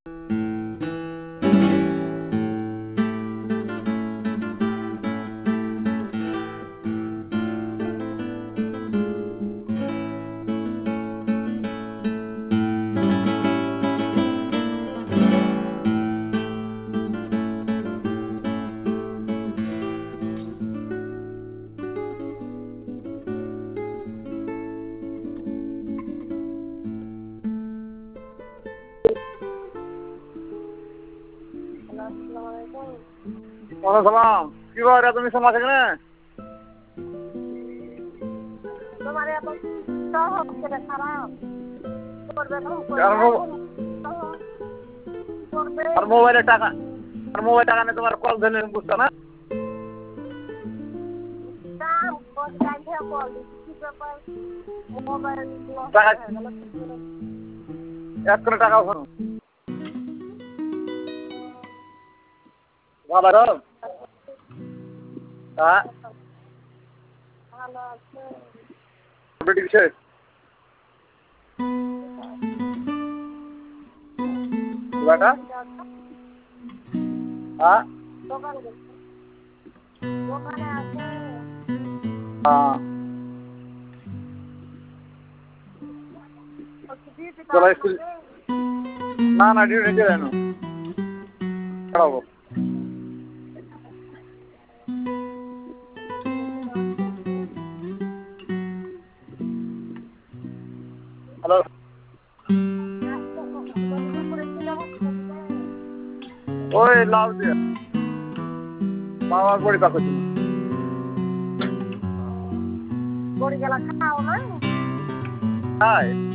সালাম কি বারে তুমি সমাজ এখানে তোমার এত সহজ করে খারাপ করবে না করবে আর মোবাইলে টাকা নেই তোমার কল ধরে বুঝছো না কাম কর কাজে কল কি ব্যাপার মোবাইল টাকা এক করে টাকা ভরো ভালো হ্যাঁ ভালো আছে বেটি কিসে বাটা হ্যাঁ দোকানে আছে হ্যাঁ চলো স্কুল না ডিউটি নিতে যায় না খারাপ হ্যালো ওই লাউ দিয়ে মামার বড়ি পাকো তুমি বড়ি গেলা খাও না হাই